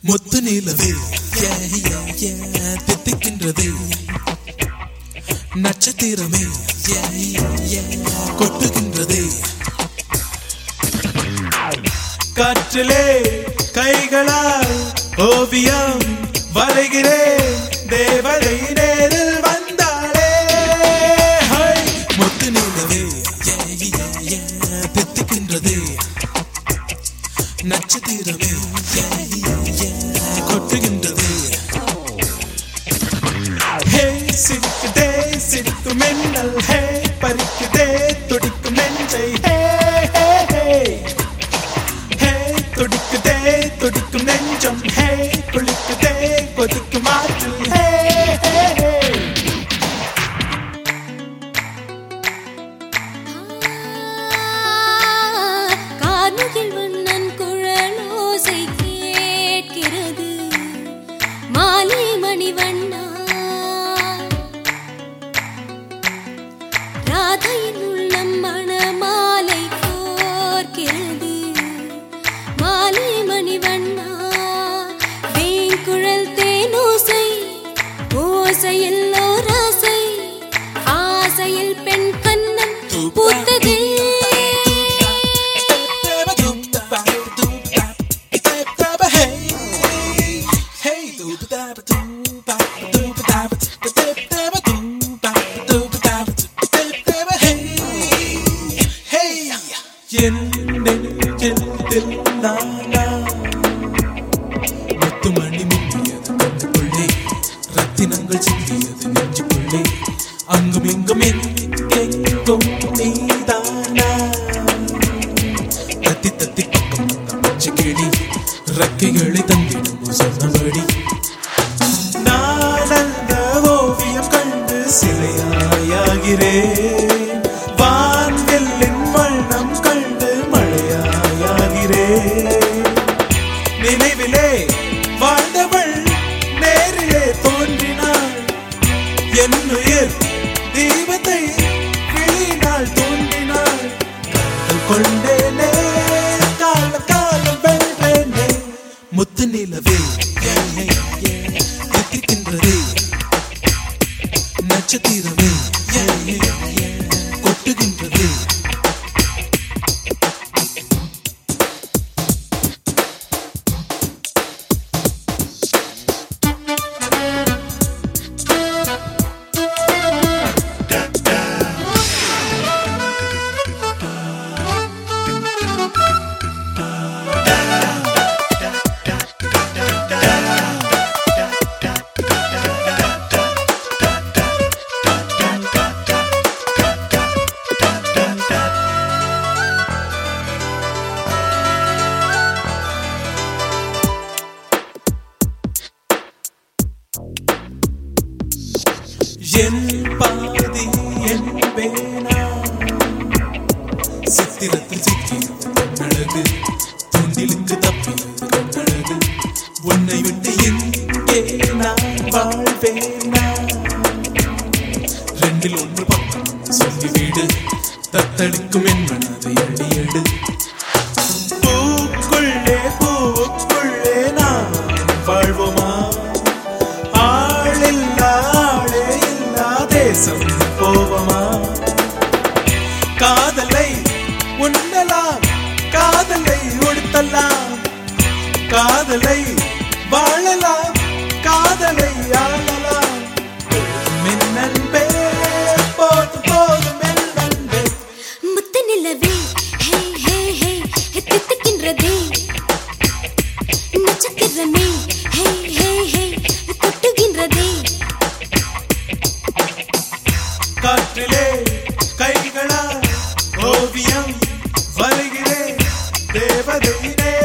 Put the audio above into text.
முத்து நிலவே தித்திக்கின்றதே நட்சத்திரமே கொட்டுகின்றதே காற்றிலே கைகளால் ஓவியம் வரைகிறேன் தேவதை நேரில் வந்தாளே முத்து நிலவே தித்திக்கின்றதே நட்சத்திரமே கொட்டுகின்றதே ஹே சிரிக்குதே சிரிக்கும் மின்னல் ஹே பறிக்குதே துடிக்கும் நெஞ்சை ஹே ஹே ஹே ஹே துடிக்குதே துடிக்கும் நெஞ்சம் ஹே குளிக்குதே கொதிக்கும் ஆற்றில் ஹே ஹே ஹே காதுகில் வண்ணன் குழலோசை கேட்கிறது மாலை மணிவண்ணா ராதையின் உள்ளம் மணமாலை கோர்க்கிறது மாலை மணிவண்ணா வேங்குழல் தேனோசை ஓசையில் ஓராசை ஆசையில் பெண் கண்ணம் பூத்ததே முத்துமணி முட்டியது கண்ணுக்குள்ளே ரத்தினங்கள் சிந்தியது நெஞ்சுக்குள்ளே அங்கும் இங்கும் எங்கெங்கும் நீதானா தத்தி தத்தி பக்கம் பச்சை கிளி ரெக்கைகளை தந்திடும் சொன்னபடி நான் அந்த ஓவியம் கண்டு சிலையாகிறேன் வான்வெல்லின் வண்ணம் கண்டு மழையாகிறேன் நினைவிலே வாழ்ந்தவள் நேரிலே தோன்றினாள் என்னுயிர் தீபத்தை விழினால் தோன்றினாள் காதல் கொண்டேனே காலம் காலம் வென்றேனே முத்து நிலவே தித்திக்கின்றதே நட்சத்திரமே கொட்டுகின்றதே என் பாதி என் பேனா சித்திரத்தில் சிக்கியது கண்ணழகு துண்டிலுக்கு தப்பியது கண்ணழகு உன்னை விட்டு எங்கே நான் வாழ்வேனா ரெண்டில் ஒன்று பக்கம் சொல்லிவிடு தத்தளிக்கும் என் மனதை அடியடு பூக்குள்ளே பூவுக்குள்ளே நான் வாழ்வோமா போவமா காதலை உண்ணலாம் காதலை உடுத்தலாம் காதலை வாழலாம் காதலை ஆளலாம் மின்னன்பே போதும் போதும் மெல்லன்பே முத்து நிலவே ஹே ஹே ஹே தித்திக்கின்றதே நட்சத்திரமே ஹே ஹே ஹே கொட்டுகின்றதே காற்றிலே கைகளால் ஓவியம் வரைகிறேன் தேவதை